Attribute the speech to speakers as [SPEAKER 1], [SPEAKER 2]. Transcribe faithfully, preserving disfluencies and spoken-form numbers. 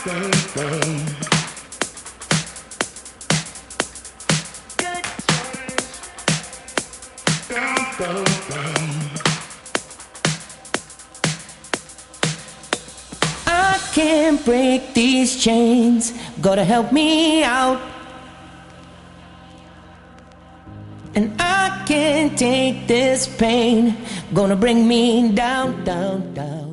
[SPEAKER 1] I can't break these chains, gotta help me out. And I can't take this pain, gonna bring me down, down, down.